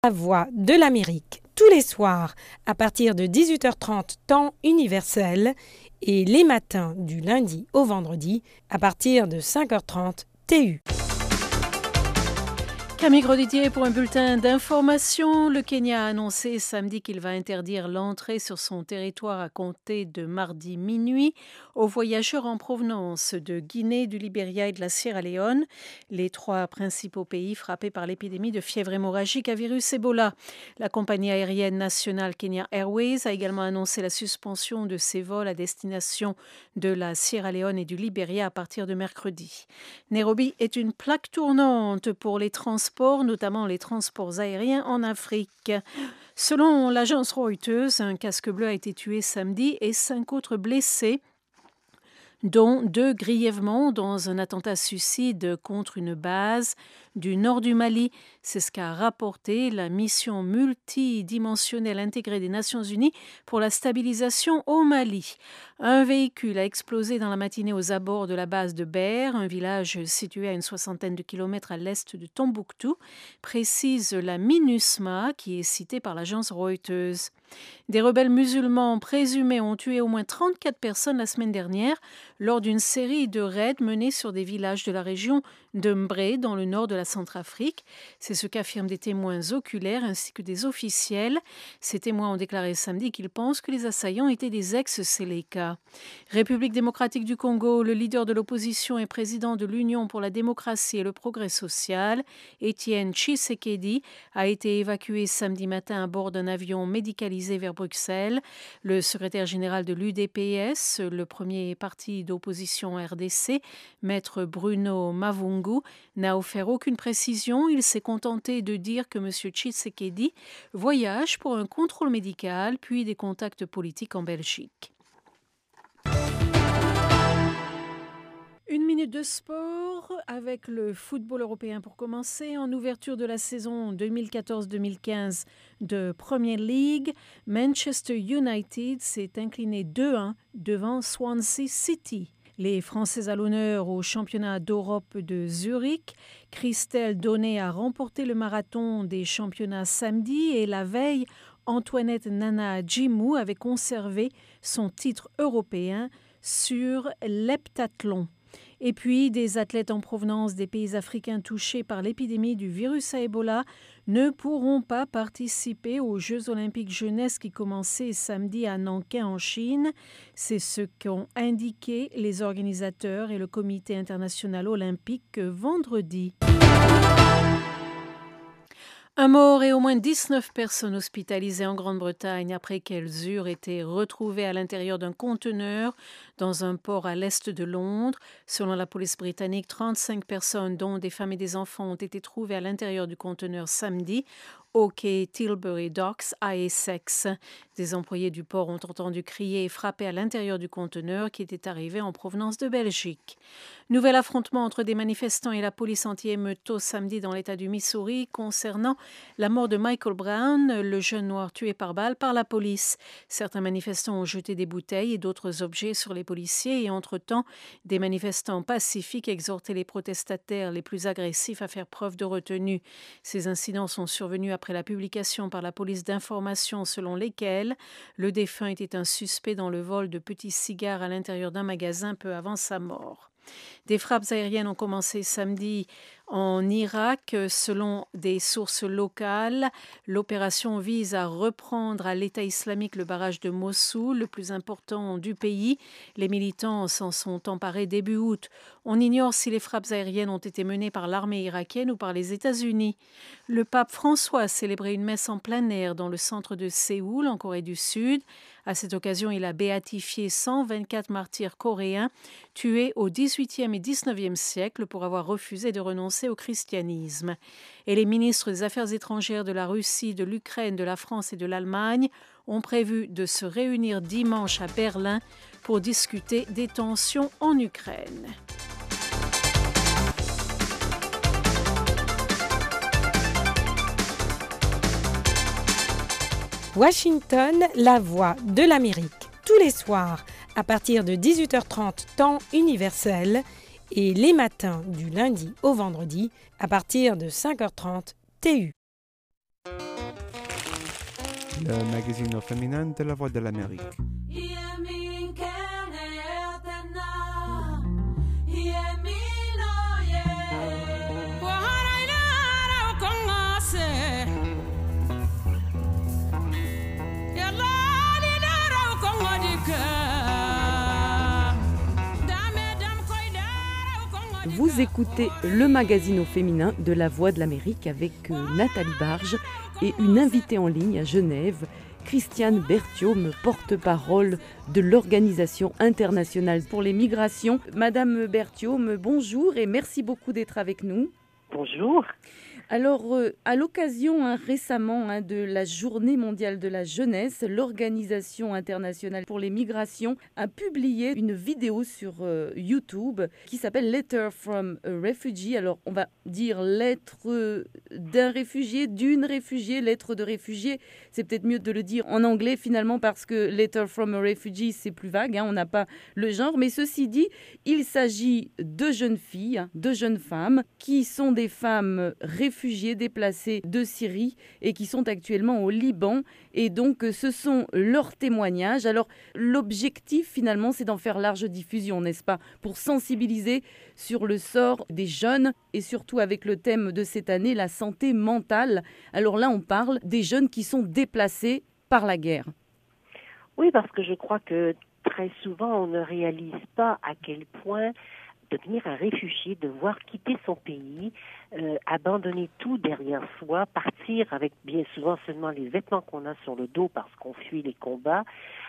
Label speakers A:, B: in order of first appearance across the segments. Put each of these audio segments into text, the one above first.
A: La Voix de l'Amérique, tous les soirs à partir de 18h30 temps universel et les matins du lundi au vendredi à partir de 5h30 TU.
B: Camille Grosdidier pour un bulletin d'information. Le Kenya a annoncé samedi qu'il va interdire l'entrée sur son territoire à compter de mardi minuit aux voyageurs en provenance de Guinée, du Libéria et de la Sierra Leone, les trois principaux pays frappés par l'épidémie de fièvre hémorragique à virus Ebola. La compagnie aérienne nationale Kenya Airways a également annoncé la suspension de ses vols à destination de la Sierra Leone et du Libéria à partir de mercredi. Nairobi est une plaque tournante pour les transports, notamment les transports aériens en Afrique. Selon l'agence Reuters, un casque bleu a été tué samedi et 5 autres blessés, dont 2 grièvement dans un attentat suicide contre une base du nord du Mali. C'est ce qu'a rapporté la mission multidimensionnelle intégrée des Nations Unies pour la stabilisation au Mali. Un véhicule a explosé dans la matinée aux abords de la base de Ber, un village situé à une 60aine de kilomètres à l'est de Tombouctou, précise la MINUSMA qui est citée par l'agence Reuters. Des rebelles musulmans présumés ont tué au moins 34 personnes la semaine dernière lors d'une série de raids menés sur des villages de la région de Mbré, dans le nord de la Centrafrique. C'est ce qu'affirment des témoins oculaires ainsi que des officiels. Ces témoins ont déclaré samedi qu'ils pensent que les assaillants étaient des ex-Séléka. République démocratique du Congo, le leader de l'opposition et président de l'Union pour la démocratie et le progrès social, Étienne Tshisekedi, a été évacué samedi matin à bord d'un avion médicalisé vers Bruxelles. Le secrétaire général de l'UDPS, le premier parti d'opposition RDC, maître Bruno Mavungu, n'a offert aucune précision. Il s'est contenté de dire que M. Tshisekedi voyage pour un contrôle médical puis des contacts politiques en Belgique. Une minute de sport avec le football européen pour commencer. En ouverture de la saison 2014-2015 de Premier League, Manchester United s'est incliné 2-1 devant Swansea City. Les Français à l'honneur au championnat d'Europe de Zurich. Christelle Donnet a remporté le marathon des championnats samedi et la veille, Antoinette Nana Djimou avait conservé son titre européen sur l'heptathlon. Et puis, des athlètes en provenance des pays africains touchés par l'épidémie du virus à Ebola ne pourront pas participer aux Jeux olympiques jeunesse qui commençaient samedi à Nankin en Chine. C'est ce qu'ont indiqué les organisateurs et le Comité international olympique vendredi. Un mort et au moins 19 personnes hospitalisées en Grande-Bretagne après qu'elles eurent été retrouvées à l'intérieur d'un conteneur dans un port à l'est de Londres. Selon la police britannique, 35 personnes, dont des femmes et des enfants, ont été trouvées à l'intérieur du conteneur samedi au quai Tilbury Docks à Essex. Des employés du port ont entendu crier et frapper à l'intérieur du conteneur qui était arrivé en provenance de Belgique. Nouvel affrontement entre des manifestants et la police anti-émeute samedi dans l'État du Missouri concernant la mort de Michael Brown, le jeune noir tué par balle par la police. Certains manifestants ont jeté des bouteilles et d'autres objets sur les policiers et entre-temps, des manifestants pacifiques exhortaient les protestataires les plus agressifs à faire preuve de retenue. Ces incidents sont survenus après la publication par la police d'informations selon lesquelles le défunt était un suspect dans le vol de petits cigares à l'intérieur d'un magasin peu avant sa mort. Des frappes aériennes ont commencé samedi en Irak. Selon des sources locales, l'opération vise à reprendre à l'État islamique le barrage de Mossoul, le plus important du pays. Les militants s'en sont emparés début août. On ignore si les frappes aériennes ont été menées par l'armée irakienne ou par les États-Unis. Le pape François a célébré une messe en plein air dans le centre de Séoul, en Corée du Sud. À cette occasion, il a béatifié 124 martyrs coréens tués au XVIIIe et XIXe siècle pour avoir refusé de renoncer au christianisme. Et les ministres des Affaires étrangères de la Russie, de l'Ukraine, de la France et de l'Allemagne ont prévu de se réunir dimanche à Berlin pour discuter des tensions en Ukraine.
A: Washington, la voix de l'Amérique, tous les soirs à partir de 18h30 temps universel et les matins du lundi au vendredi à partir de 5h30 TU.
C: Le magazine au féminin de la Voix de l'Amérique.
D: Vous écoutez le magazine au féminin de la Voix de l'Amérique avec Nathalie Barge et une invitée en ligne à Genève, Christiane Berthiaume, porte-parole de l'Organisation internationale pour les migrations. Madame Berthiaume, bonjour et merci beaucoup d'être avec nous.
E: Bonjour.
D: Alors, à l'occasion récemment de la Journée mondiale de la jeunesse, l'Organisation internationale pour les migrations a publié une vidéo sur YouTube qui s'appelle Letter from a Refugee. Alors, on va dire lettre d'un réfugié, d'une réfugiée, lettre de réfugié. C'est peut-être mieux de le dire en anglais finalement parce que Letter from a Refugee, c'est plus vague, on n'a pas le genre. Mais ceci dit, il s'agit de jeunes filles, de jeunes femmes qui sont des femmes réfugiées déplacés de Syrie et qui sont actuellement au Liban. Et donc, ce sont leurs témoignages. Alors, l'objectif, finalement, c'est d'en faire large diffusion, n'est-ce pas? Pour sensibiliser sur le sort des jeunes et surtout avec le thème de cette année, la santé mentale. Alors là, on parle des jeunes qui sont déplacés par la guerre.
E: Oui, parce que je crois que très souvent, on ne réalise pas à quel point devenir un réfugié, devoir quitter son pays, abandonner tout derrière soi, partir avec bien souvent seulement les vêtements qu'on a sur le dos parce qu'on fuit les combats,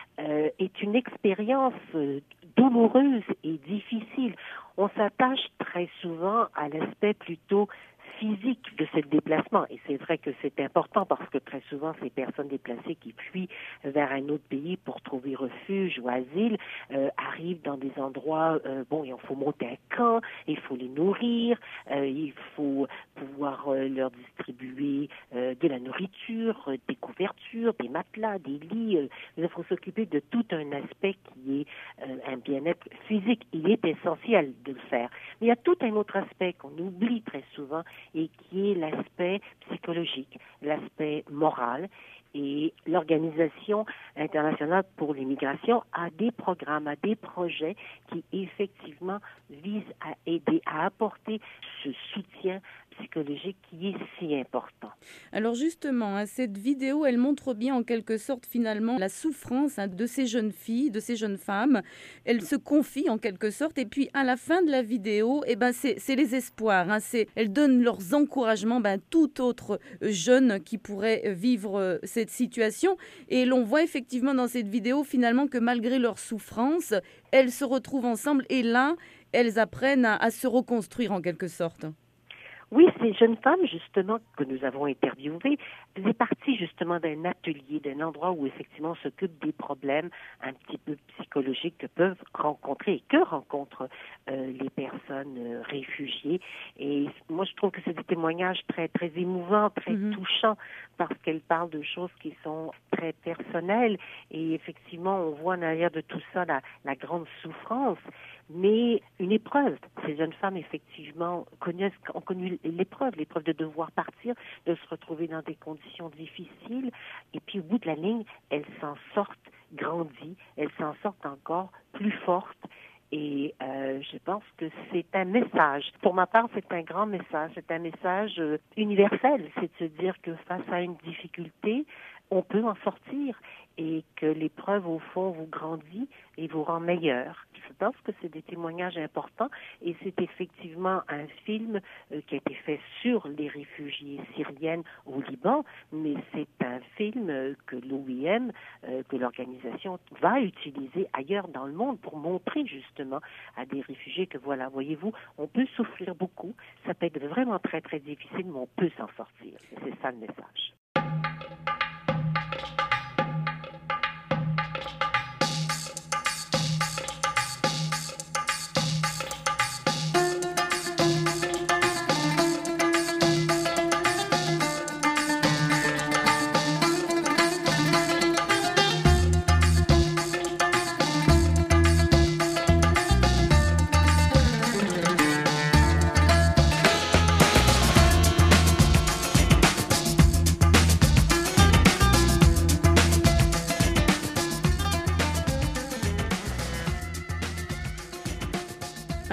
E: est une expérience douloureuse et difficile. On s'attache très souvent à l'aspect plutôt physique de ce déplacement. Et c'est vrai que c'est important parce que très souvent, ces personnes déplacées qui fuient vers un autre pays pour trouver refuge ou asile arrivent dans des endroits, il faut monter un camp, il faut les nourrir, il faut pouvoir leur distribuer de la nourriture, des couvertures, des matelas, des lits. Il faut s'occuper de tout un aspect qui est un bien-être physique. Il est essentiel de le faire. Mais il y a tout un autre aspect qu'on oublie très souvent et qui est l'aspect psychologique, l'aspect moral. Et l'Organisation internationale pour les migrations a des programmes, a des projets qui effectivement visent à aider, à apporter ce soutien psychologique qui est si important.
D: Alors justement, cette vidéo, elle montre bien en quelque sorte finalement la souffrance de ces jeunes filles, de ces jeunes femmes. Elles se confient en quelque sorte et puis à la fin de la vidéo, c'est les espoirs. Elles donnent leurs encouragements tout autre jeune qui pourrait vivre cette situation. Et l'on voit effectivement dans cette vidéo finalement que malgré leur souffrance, elles se retrouvent ensemble et là, elles apprennent à se reconstruire en quelque sorte.
E: Oui, ces jeunes femmes, justement, que nous avons interviewées, faisaient partie justement d'un atelier, d'un endroit où effectivement on s'occupe des problèmes un petit peu psychologiques que peuvent rencontrer et que rencontrent les personnes réfugiées. Et moi, je trouve que c'est des témoignages très, très émouvants, très touchants, parce qu'elles parlent de choses qui sont très personnelles. Et effectivement, on voit en arrière de tout ça la grande souffrance. Mais une épreuve. Ces jeunes femmes, effectivement, ont connu l'épreuve de devoir partir, de se retrouver dans des conditions difficiles. Et puis, au bout de la ligne, elles s'en sortent grandies, elles s'en sortent encore plus fortes. Et je pense que c'est un message. Pour ma part, c'est un grand message. C'est un message universel. C'est de se dire que face à une difficulté, on peut en sortir et que l'épreuve, au fond, vous grandit et vous rend meilleur. Je pense que c'est des témoignages importants et c'est effectivement un film qui a été fait sur les réfugiés syriennes au Liban, mais c'est un film que l'OIM, que l'organisation va utiliser ailleurs dans le monde pour montrer justement à des réfugiés que voilà, voyez-vous, on peut souffrir beaucoup, ça peut être vraiment très très difficile, mais on peut s'en sortir. Et c'est ça le message.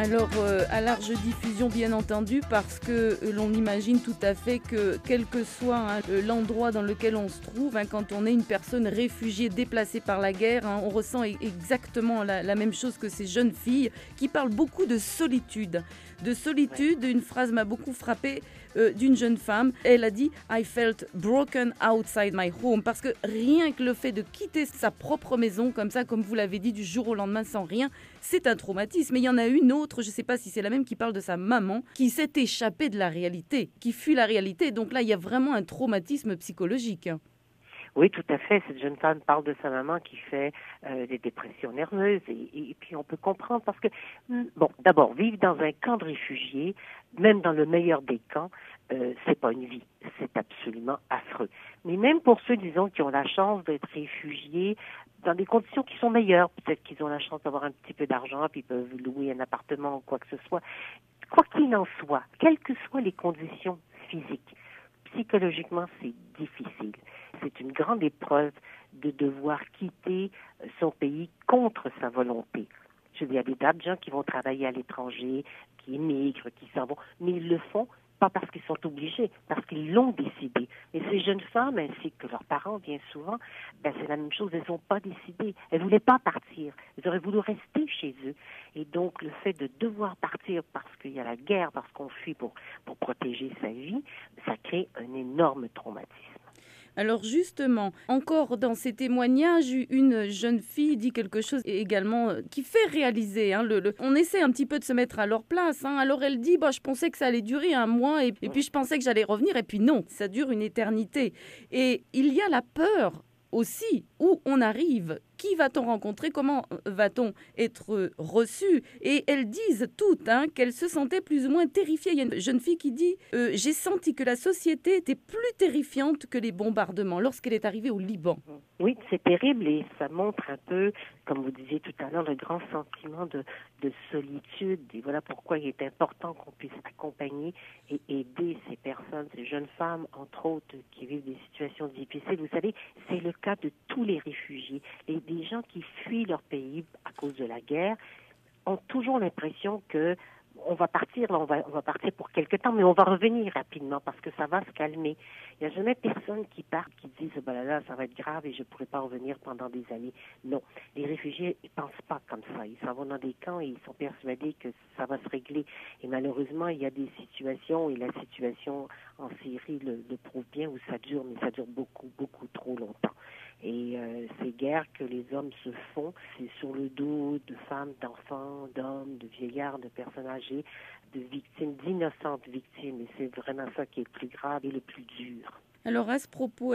D: Alors, à large diffusion, bien entendu, parce que l'on imagine tout à fait que, quel que soit l'endroit dans lequel on se trouve, quand on est une personne réfugiée, déplacée par la guerre, on ressent exactement la même chose que ces jeunes filles qui parlent beaucoup de solitude. De solitude, une phrase m'a beaucoup frappée d'une jeune femme. Elle a dit « I felt broken outside my home » parce que rien que le fait de quitter sa propre maison, comme ça, comme vous l'avez dit, du jour au lendemain sans rien, c'est un traumatisme. Et il y en a une autre, je ne sais pas si c'est la même, qui parle de sa maman, qui s'est échappée de la réalité, qui fuit la réalité. Donc là, il y a vraiment un traumatisme psychologique.
E: Oui, tout à fait. Cette jeune femme parle de sa maman qui fait des dépressions nerveuses et puis on peut comprendre parce que, d'abord, vivre dans un camp de réfugiés, même dans le meilleur des camps, c'est pas une vie. C'est absolument affreux. Mais même pour ceux, disons, qui ont la chance d'être réfugiés dans des conditions qui sont meilleures, peut-être qu'ils ont la chance d'avoir un petit peu d'argent puis ils peuvent louer un appartement ou quoi que ce soit. Quoi qu'il en soit, quelles que soient les conditions physiques, psychologiquement, c'est difficile. C'est une grande épreuve de devoir quitter son pays contre sa volonté. Je veux dire, il y a des tas de gens qui vont travailler à l'étranger, qui émigrent, qui s'en vont, mais ils le font pas parce qu'ils sont obligés, parce qu'ils l'ont décidé. Et ces jeunes femmes, ainsi que leurs parents, bien souvent, c'est la même chose, elles n'ont pas décidé. Elles voulaient pas partir. Elles auraient voulu rester chez eux. Et donc, le fait de devoir partir parce qu'il y a la guerre, parce qu'on fuit pour protéger sa vie, ça crée un énorme traumatisme.
D: Alors justement, encore dans ces témoignages, une jeune fille dit quelque chose également qui fait réaliser. On essaie un petit peu de se mettre à leur place. Alors elle dit, je pensais que ça allait durer un mois et puis je pensais que j'allais revenir et puis non, ça dure une éternité. Et il y a la peur aussi, où on arrive, qui va-t-on rencontrer, comment va-t-on être reçu. Et elles disent toutes qu'elles se sentaient plus ou moins terrifiées. Il y a une jeune fille qui dit « J'ai senti que la société était plus terrifiante que les bombardements lorsqu'elle est arrivée au Liban. »
E: Oui, c'est terrible et ça montre un peu, comme vous disiez tout à l'heure, le grand sentiment de solitude. Et voilà pourquoi il est important qu'on puisse accompagner et aider ces personnes, ces jeunes femmes, entre autres, qui vivent des situations difficiles. Vous savez, c'est le cas de tous les réfugiés. Des gens qui fuient leur pays à cause de la guerre ont toujours l'impression que on va partir, on va partir pour quelque temps, mais on va revenir rapidement parce que ça va se calmer. Il n'y a jamais personne qui part, qui dit là, ça va être grave et je ne pourrai pas revenir pendant des années. Non, les réfugiés, ils pensent pas comme ça. Ils s'en vont dans des camps et ils sont persuadés que ça va se régler. Et malheureusement, il y a des situations, et la situation en Syrie le prouve bien, où ça dure, mais ça dure beaucoup, beaucoup trop longtemps. Et ces guerres que les hommes se font, c'est sur le dos de femmes, d'enfants, d'hommes, de vieillards, de personnes âgées, de victimes, d'innocentes victimes. Et c'est vraiment ça qui est le plus grave et le plus dur.
D: Alors à ce propos,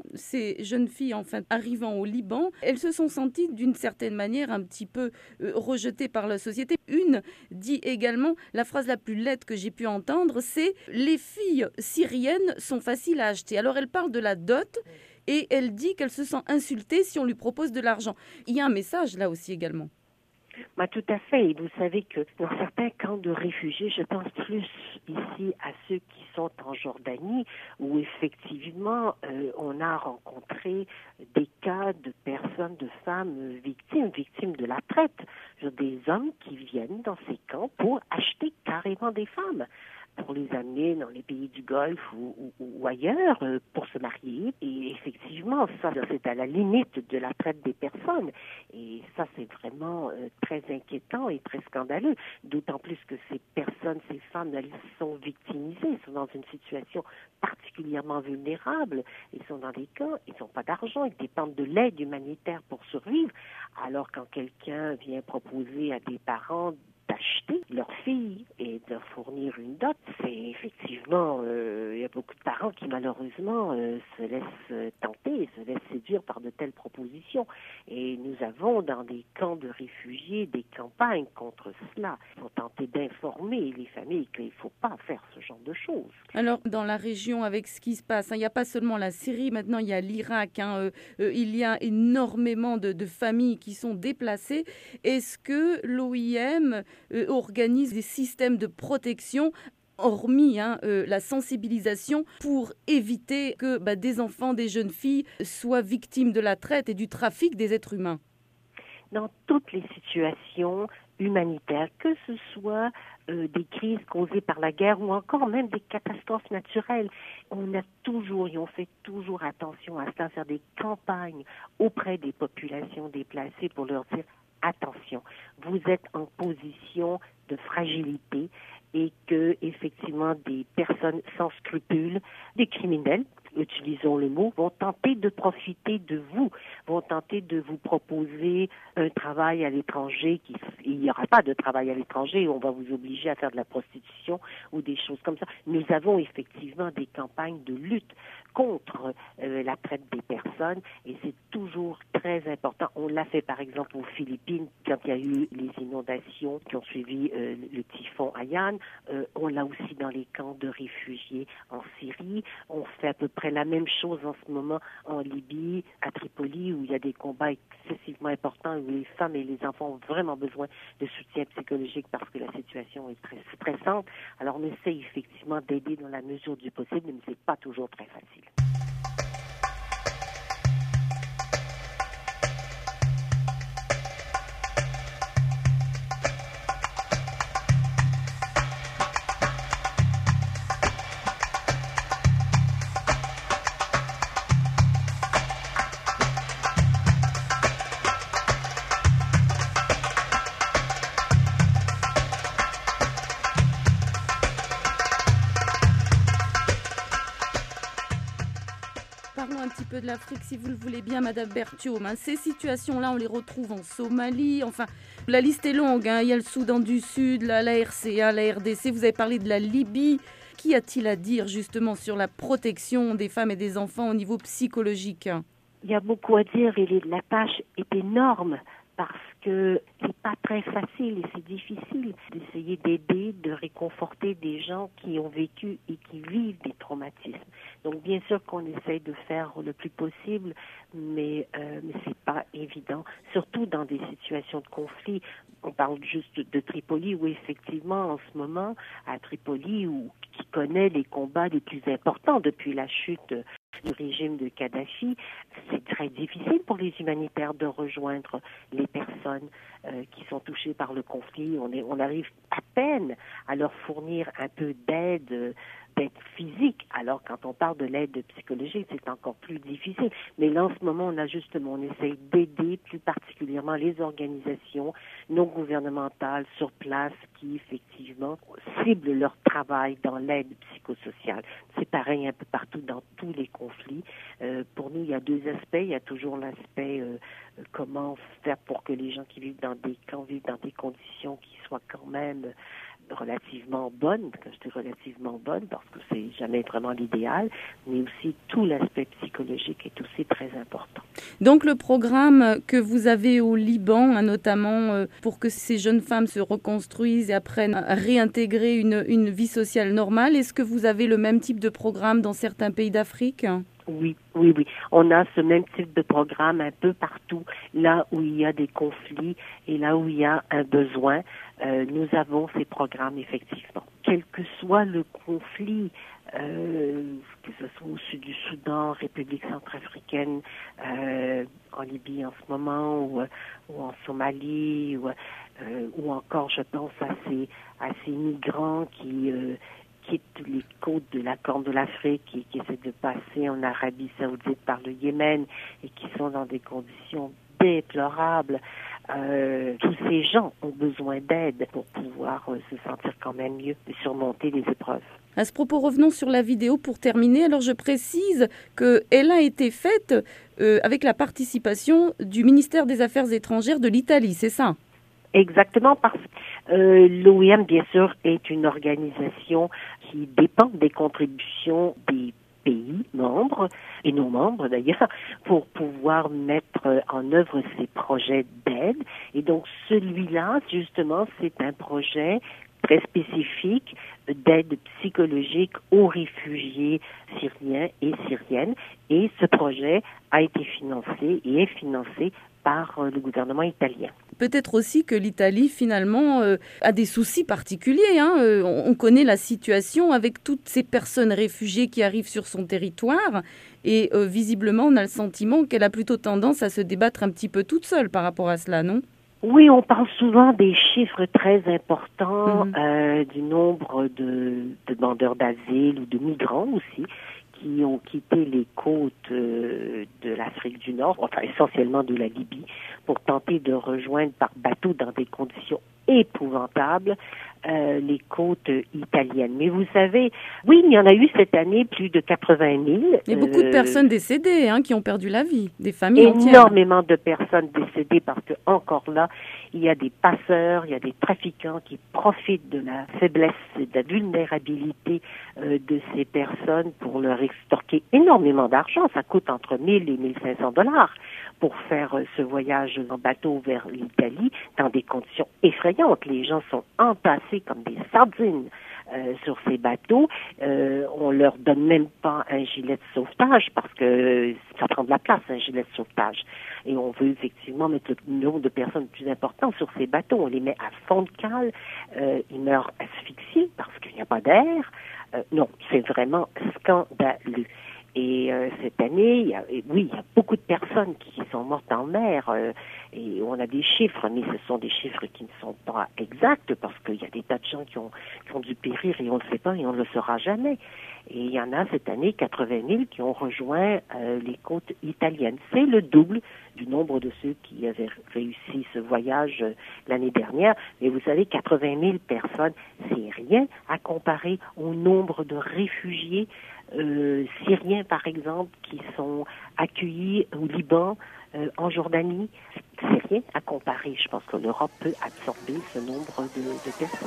D: ces jeunes filles, arrivant au Liban, elles se sont senties d'une certaine manière un petit peu rejetées par la société. Une dit également, la phrase la plus laide que j'ai pu entendre, c'est « Les filles syriennes sont faciles à acheter ». Alors elle parle de la dot et elle dit qu'elle se sent insultée si on lui propose de l'argent. Il y a un message là aussi également.
E: Tout à fait. Et vous savez que dans certains camps de réfugiés, je pense plus ici à ceux qui sont en Jordanie, où effectivement on a rencontré des cas de personnes, de femmes victimes de la traite. Des hommes qui viennent dans ces camps pour acheter carrément des femmes, pour les amener dans les pays du Golfe ou ailleurs pour se marier. Et effectivement, ça, c'est à la limite de la traite des personnes. Et ça, c'est vraiment très inquiétant et très scandaleux. D'autant plus que ces personnes, ces femmes, elles sont victimisées, sont dans une situation particulièrement vulnérable. Ils sont dans des camps, ils n'ont pas d'argent, ils dépendent de l'aide humanitaire pour survivre. Alors quand quelqu'un vient proposer à des parents d'acheter leur fille et de fournir une dot, c'est effectivement, il y a beaucoup de parents qui malheureusement se laissent tenter, se laissent séduire par de telles propositions. Et nous avons dans des camps de réfugiés des campagnes contre cela. Il faut tenter d'informer les familles qu'il ne faut pas faire ce genre de choses.
D: Alors, dans la région, avec ce qui se passe, il n'y a pas seulement la Syrie, maintenant il y a l'Irak, il y a énormément de familles qui sont déplacées. Est-ce que l'OIM organise des systèmes de protection, hormis la sensibilisation, pour éviter que des enfants, des jeunes filles soient victimes de la traite et du trafic des êtres humains?
E: Dans toutes les situations, humanitaires, que ce soit des crises causées par la guerre ou encore même des catastrophes naturelles. On fait toujours attention à cela, faire des campagnes auprès des populations déplacées pour leur dire attention, vous êtes en position de fragilité et que effectivement des personnes sans scrupules, des criminels, utilisons le mot, vont tenter de profiter de vous, vont tenter de vous proposer un travail à l'étranger. Il n'y aura pas de travail à l'étranger, on va vous obliger à faire de la prostitution ou des choses comme ça. Nous avons effectivement des campagnes de lutte contre la traite des personnes et c'est toujours très important. On l'a fait par exemple aux Philippines quand il y a eu les inondations qui ont suivi le typhon Haiyan. On l'a aussi dans les camps de réfugiés en Syrie. On fait à peu près la même chose en ce moment en Libye, à Tripoli, où il y a des combats excessivement importants, où les femmes et les enfants ont vraiment besoin de soutien psychologique parce que la situation est très stressante. Alors on essaie effectivement d'aider dans la mesure du possible, mais c'est pas toujours très facile.
D: Parlons un petit peu de l'Afrique, si vous le voulez bien, Madame Berthiaume. Ces situations-là, on les retrouve en Somalie. Enfin, la liste est longue. Il y a le Soudan du Sud, la RCA, la RDC. Vous avez parlé de la Libye. Qu'y a-t-il à dire justement sur la protection des femmes et des enfants au niveau psychologique ?
E: Il y a beaucoup à dire et la tâche est énorme parce que c'est pas très facile et c'est difficile d'essayer d'aider, de réconforter des gens qui ont vécu et qui vivent des traumatismes. Donc bien sûr qu'on essaye de faire le plus possible, mais c'est pas évident, surtout dans des situations de conflit. On parle juste de Tripoli où effectivement en ce moment à Tripoli qui connaît les combats les plus importants depuis la chute du régime de Kadhafi, c'est très difficile pour les humanitaires de rejoindre les personnes qui sont touchées par le conflit. On arrive à peine à leur fournir un peu d'aide physique. Alors, quand on parle de l'aide psychologique, c'est encore plus difficile. Mais là, en ce moment, on essaye d'aider plus particulièrement les organisations non gouvernementales sur place qui, effectivement, ciblent leur travail dans l'aide psychosociale. C'est pareil un peu partout dans tous les conflits. Pour nous, il y a deux aspects. Il y a toujours l'aspect comment faire pour que les gens qui vivent dans des camps vivent dans des conditions qui soient quand même relativement bonne, quand je dis relativement bonne, parce que c'est jamais vraiment l'idéal, mais aussi tout l'aspect psychologique est aussi très important.
D: Donc le programme que vous avez au Liban, notamment pour que ces jeunes femmes se reconstruisent et apprennent à réintégrer une vie sociale normale, est-ce que vous avez le même type de programme dans certains pays d'Afrique ?
E: Oui. On a ce même type de programme un peu partout, là où il y a des conflits et là où il y a un besoin. Nous avons ces programmes, effectivement. Quel que soit le conflit, que ce soit au sud du Soudan, République centrafricaine, en Libye en ce moment, ou en Somalie, ou encore, je pense, à ces migrants qui quittent les côtes de la Corne de l'Afrique et qui essaient de passer en Arabie Saoudite par le Yémen et qui sont dans des conditions déplorables. Tous ces gens ont besoin d'aide pour pouvoir se sentir quand même mieux et surmonter les épreuves.
D: À ce propos, revenons sur la vidéo pour terminer. Alors, je précise qu'elle a été faite avec la participation du ministère des Affaires étrangères de l'Italie, c'est ça ?
E: Exactement, parce que l'OIM, bien sûr, est une organisation qui dépend des contributions des pays membres, et non membres d'ailleurs, pour pouvoir mettre en œuvre ces projets d'aide. Et donc celui-là, justement, c'est un projet très spécifique d'aide psychologique aux réfugiés syriens et syriennes. Et ce projet a été financé et est financé par le gouvernement italien.
D: Peut-être aussi que l'Italie, finalement, a des soucis particuliers. On connaît la situation avec toutes ces personnes réfugiées qui arrivent sur son territoire. Et visiblement, on a le sentiment qu'elle a plutôt tendance à se débattre un petit peu toute seule par rapport à cela, non ?
E: Oui, on parle souvent des chiffres très importants du nombre de demandeurs d'asile ou de migrants aussi qui ont quitté les côtes de l'Afrique du Nord, enfin essentiellement de la Libye, pour tenter de rejoindre par bateau dans des conditions épouvantables les côtes italiennes. Mais vous savez, oui, il y en a eu cette année plus de 80 000.
D: Et beaucoup de personnes décédées, qui ont perdu la vie, des familles entières.
E: Énormément de personnes décédées parce que, encore là, il y a des passeurs, il y a des trafiquants qui profitent de la faiblesse et de la vulnérabilité de ces personnes pour leur extorquer énormément d'argent. Ça coûte entre 1 000 et 1 500 $ pour faire ce voyage en bateau vers l'Italie dans des conditions effrayantes. Les gens sont entassés comme des sardines sur ces bateaux. On leur donne même pas un gilet de sauvetage parce que ça prend de la place, un gilet de sauvetage. Et on veut effectivement mettre le nombre de personnes plus important sur ces bateaux. On les met à fond de cale. Ils meurent asphyxiés parce qu'il n'y a pas d'air. Non, c'est vraiment scandaleux. Et cette année, il y a beaucoup de personnes qui sont mortes en mer. Et on a des chiffres, mais ce sont des chiffres qui ne sont pas exacts parce qu'il y a des tas de gens qui ont dû périr et on ne le sait pas et on ne le saura jamais. Et il y en a cette année 80 000 qui ont rejoint les côtes italiennes. C'est le double du nombre de ceux qui avaient réussi ce voyage l'année dernière. Mais vous savez, 80 000 personnes, c'est rien à comparer au nombre de réfugiés syriens, par exemple, qui sont accueillis au Liban, en Jordanie. C'est rien à comparer. Je pense que l'Europe peut absorber ce nombre de personnes.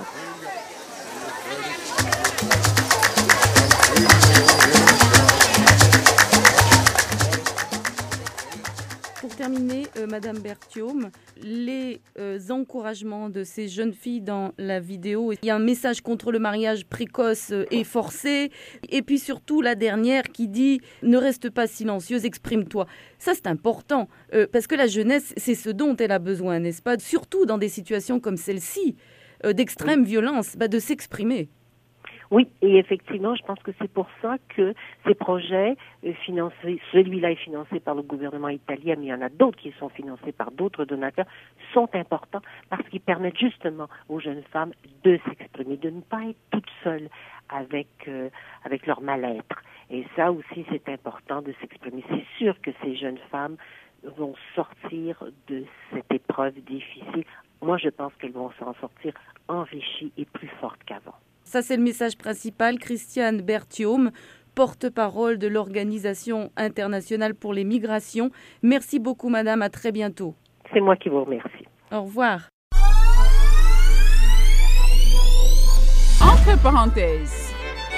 D: Pour terminer, Madame Berthiaume, les encouragements de ces jeunes filles dans la vidéo, il y a un message contre le mariage précoce et forcé, et puis surtout la dernière qui dit « Ne reste pas silencieuse, exprime-toi ». Ça, c'est important, parce que la jeunesse, c'est ce dont elle a besoin, n'est-ce pas? Surtout dans des situations comme celle-ci, d'extrême violence, de s'exprimer.
E: Oui, et effectivement, je pense que c'est pour ça que ces projets financés, celui-là est financé par le gouvernement italien, mais il y en a d'autres qui sont financés par d'autres donateurs, sont importants parce qu'ils permettent justement aux jeunes femmes de s'exprimer, de ne pas être toutes seules avec leur mal-être. Et ça aussi, c'est important de s'exprimer. C'est sûr que ces jeunes femmes vont sortir de cette épreuve difficile. Moi, je pense qu'elles vont s'en sortir enrichies et plus fortes qu'avant.
D: Ça, c'est le message principal. Christiane Berthiaume, porte-parole de l'Organisation internationale pour les migrations. Merci beaucoup, madame. À très bientôt.
E: C'est moi qui vous remercie.
D: Au revoir.
F: Entre parenthèses.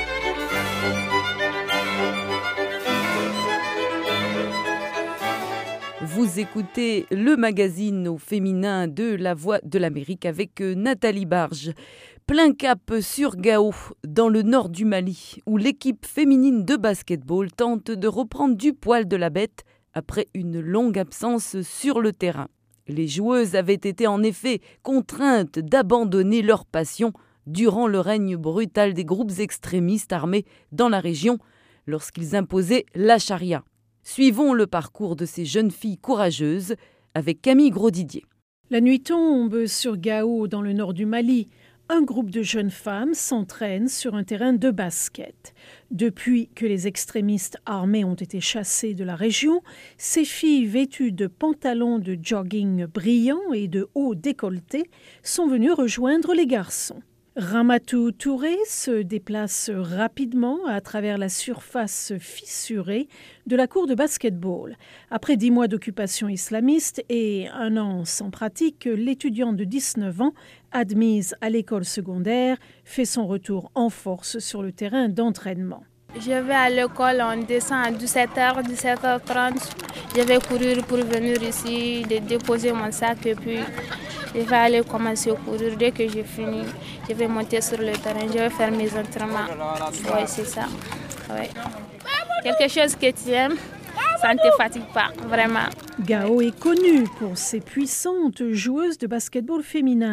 D: Vous écoutez le magazine au féminin de La Voix de l'Amérique avec Nathalie Barge. Plein cap sur Gao, dans le nord du Mali, où l'équipe féminine de basketball tente de reprendre du poil de la bête après une longue absence sur le terrain. Les joueuses avaient été en effet contraintes d'abandonner leur passion durant le règne brutal des groupes extrémistes armés dans la région lorsqu'ils imposaient la charia. Suivons le parcours de ces jeunes filles courageuses avec Camille Grosdidier.
B: La nuit tombe sur Gao, dans le nord du Mali. Un groupe de jeunes femmes s'entraîne sur un terrain de basket. Depuis que les extrémistes armés ont été chassés de la région, ces filles vêtues de pantalons de jogging brillants et de hauts décolletés sont venues rejoindre les garçons. Ramatou Touré se déplace rapidement à travers la surface fissurée de la cour de basketball. Après 10 mois d'occupation islamiste et 1 an sans pratique, l'étudiante de 19 ans, admise à l'école secondaire, fait son retour en force sur le terrain d'entraînement.
G: Je vais à l'école, on descend à 17h, 17h30. Je vais courir pour venir ici, déposer mon sac et puis je vais aller commencer à courir. Dès que j'ai fini, je vais monter sur le terrain, je vais faire mes entraînements. Oui, c'est ça. Ouais. Quelque chose que tu aimes, ça ne te fatigue pas, vraiment.
B: Gao est connue pour ses puissantes joueuses de basketball féminin.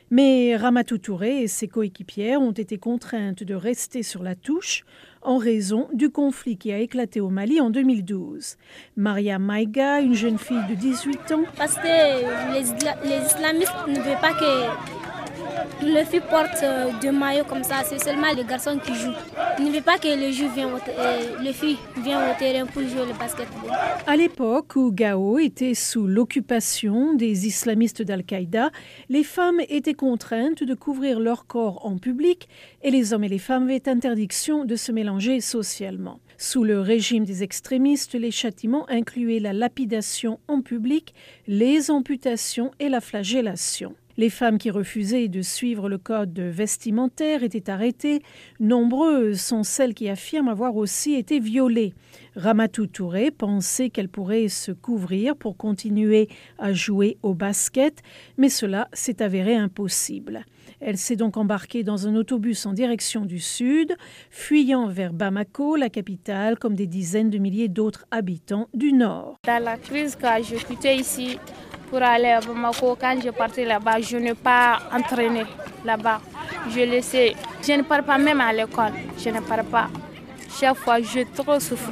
B: Mais Ramatou Touré et ses coéquipières ont été contraintes de rester sur la touche en raison du conflit qui a éclaté au Mali en 2012. Maria Maïga, une jeune fille de 18 ans.
F: Parce que les islamistes ne veulent pas que les filles portent de maillot comme ça, c'est seulement les garçons qui jouent. Ils ne veulent pas que les filles viennent au terrain pour jouer le basketball.
B: À l'époque où Gao était sous l'occupation des islamistes d'Al-Qaïda, les femmes étaient contraintes de couvrir leur corps en public et les hommes et les femmes avaient interdiction de se mélanger socialement. Sous le régime des extrémistes, les châtiments incluaient la lapidation en public, les amputations et la flagellation. Les femmes qui refusaient de suivre le code vestimentaire étaient arrêtées. Nombreuses sont celles qui affirment avoir aussi été violées. Ramatou Touré pensait qu'elle pourrait se couvrir pour continuer à jouer au basket, mais cela s'est avéré impossible. Elle s'est donc embarquée dans un autobus en direction du sud, fuyant vers Bamako, la capitale, comme des dizaines de milliers d'autres habitants du nord.
G: Dans la crise que j'ai quittée ici, pour aller à Bamako, quand je partais là-bas, je n'ai pas entraîné là-bas. Je laissais, je ne pars pas même à l'école, je ne pars pas. Chaque fois, je souffre.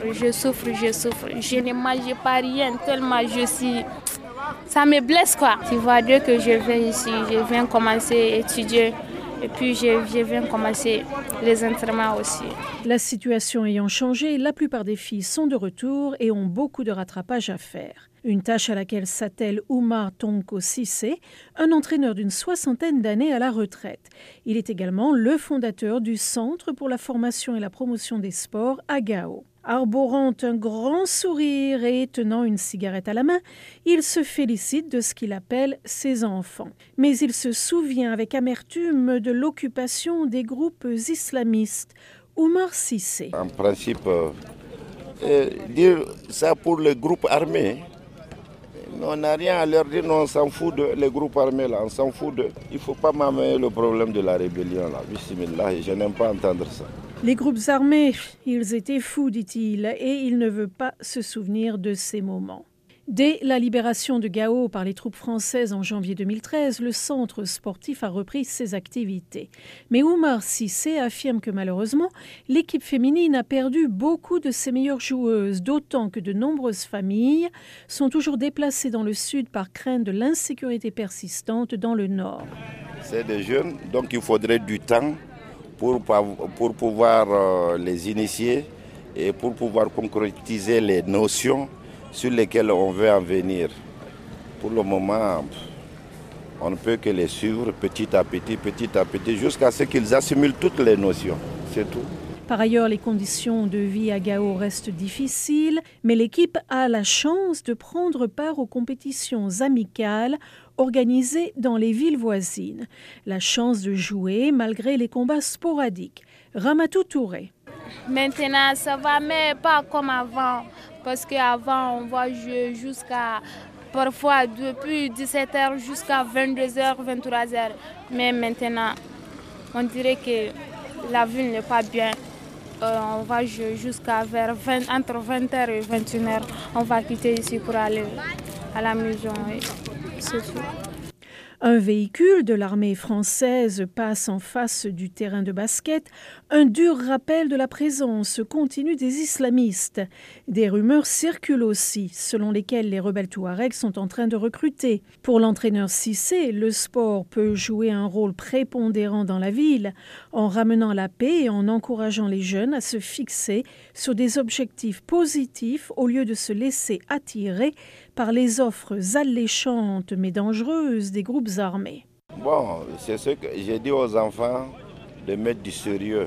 G: Je ne mange pas rien tellement je suis... Ça me blesse quoi. Tu vois, dès que je viens ici, je viens commencer à étudier. Et puis je viens commencer les entraînements aussi.
B: La situation ayant changé, la plupart des filles sont de retour et ont beaucoup de rattrapage à faire. Une tâche à laquelle s'attelle Oumar Tonko Cissé, un entraîneur d'une 60aine d'années à la retraite. Il est également le fondateur du Centre pour la formation et la promotion des sports à Gao. Arborant un grand sourire et tenant une cigarette à la main, il se félicite de ce qu'il appelle ses enfants. Mais il se souvient avec amertume de l'occupation des groupes islamistes. Oumar Cissé.
H: En principe, dire ça pour les groupes armés, on n'a rien à leur dire, non, on s'en fout de les groupes armés là, on s'en fout de. Il ne faut pas m'amener le problème de la rébellion là, bismillah, je n'aime pas entendre ça.
B: Les groupes armés, ils étaient fous, dit-il, et il ne veut pas se souvenir de ces moments. Dès la libération de Gao par les troupes françaises en janvier 2013, le centre sportif a repris ses activités. Mais Oumar Cissé affirme que malheureusement, l'équipe féminine a perdu beaucoup de ses meilleures joueuses, d'autant que de nombreuses familles sont toujours déplacées dans le sud par crainte de l'insécurité persistante dans le nord.
H: C'est des jeunes, donc il faudrait du temps pour pouvoir les initier et pour pouvoir concrétiser les notions sur lesquelles on veut en venir. Pour le moment, on ne peut que les suivre petit à petit, jusqu'à ce qu'ils assimilent toutes les notions. C'est tout.
B: Par ailleurs, les conditions de vie à Gao restent difficiles, mais l'équipe a la chance de prendre part aux compétitions amicales organisées dans les villes voisines. La chance de jouer malgré les combats sporadiques. Ramatou Touré.
G: Maintenant, ça va, mais pas comme avant. Parce qu'avant, on va jouer jusqu'à, parfois, depuis 17h jusqu'à 22h, 23h. Mais maintenant, on dirait que la ville n'est pas bien. On va jouer jusqu'à entre 20h et 21h. On va quitter ici pour aller à la maison. C'est tout.
B: Un véhicule de l'armée française passe en face du terrain de basket, un dur rappel de la présence continue des islamistes. Des rumeurs circulent aussi, selon lesquelles les rebelles touaregs sont en train de recruter. Pour l'entraîneur Cissé, le sport peut jouer un rôle prépondérant dans la ville, en ramenant la paix et en encourageant les jeunes à se fixer sur des objectifs positifs au lieu de se laisser attirer par les offres alléchantes mais dangereuses des groupes armés.
H: Bon, c'est ce que j'ai dit aux enfants, de mettre du sérieux,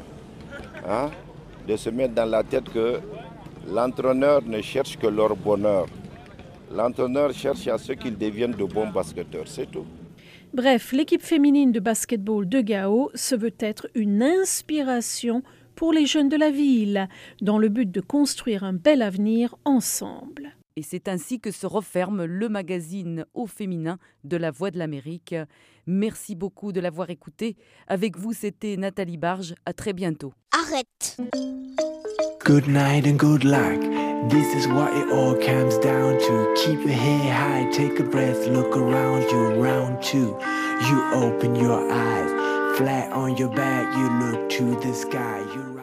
H: de se mettre dans la tête que l'entraîneur ne cherche que leur bonheur. L'entraîneur cherche à ce qu'ils deviennent de bons basketteurs, c'est tout.
B: Bref, l'équipe féminine de basketball de Gao se veut être une inspiration pour les jeunes de la ville, dans le but de construire un bel avenir ensemble.
I: Et c'est ainsi que se referme le magazine au féminin de La Voix de l'Amérique. Merci beaucoup de l'avoir écouté. Avec vous, c'était Nathalie Barge. À très bientôt.
J: Arrête.
K: Good night and good luck.
J: This is what it all comes down to. Keep your head high, take a breath, look around you. Round two, you open your eyes. Flat on your back, you look to the sky. You